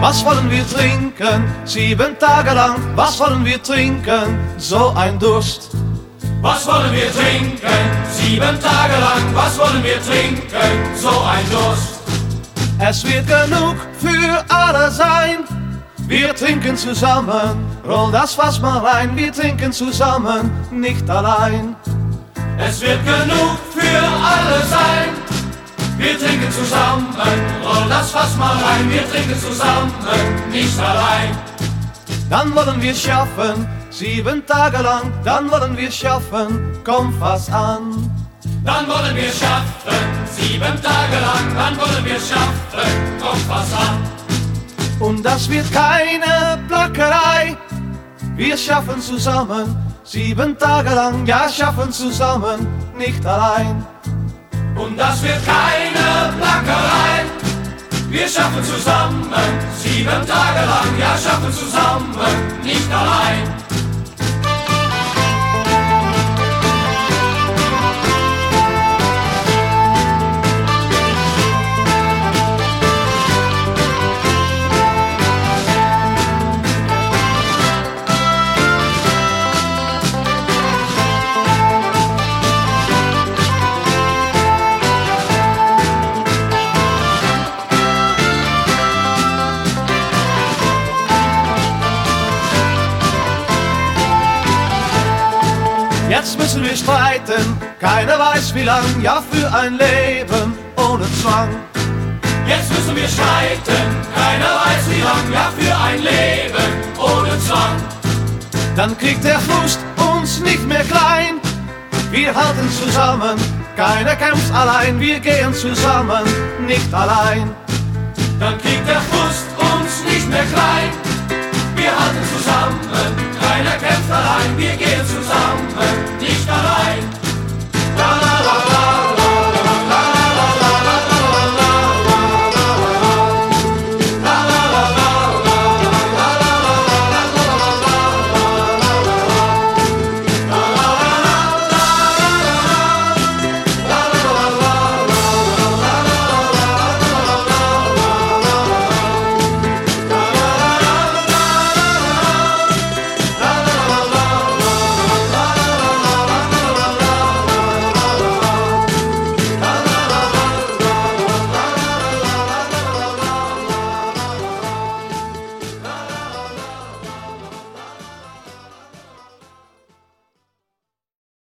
Was wollen wir trinken? 7 Tage lang, was wollen wir trinken? So ein Durst. Was wollen wir trinken? 7 Tage lang, was wollen wir trinken? So ein Durst. Es wird genug für alle sein. Wir trinken zusammen, roll das Fass mal rein. Wir trinken zusammen, nicht allein. Es wird genug für alle sein. Wir trinken zusammen, roll das Fass mal rein. Wir trinken zusammen, nicht allein. Dann wollen wir schaffen, 7 Tage lang. Dann wollen wir schaffen, komm Fass an. Dann wollen wir schaffen, 7 Tage lang. Dann wollen wir schaffen, komm Fass an. Und das wird keine Plackerei. Wir schaffen zusammen, 7 Tage lang. Ja, schaffen zusammen, nicht allein. Und das wird keine Plackerei. Wir schaffen zusammen, 7 Tage lang. Ja, schaffen zusammen, nicht allein. Jetzt müssen wir streiten, keiner weiß wie lang, ja für ein Leben ohne Zwang. Jetzt müssen wir streiten, keiner weiß wie lang, ja für ein Leben ohne Zwang. Dann kriegt der Frust uns nicht mehr klein, wir halten zusammen, keiner kämpft allein, wir gehen zusammen, nicht allein. Dann kriegt der Frust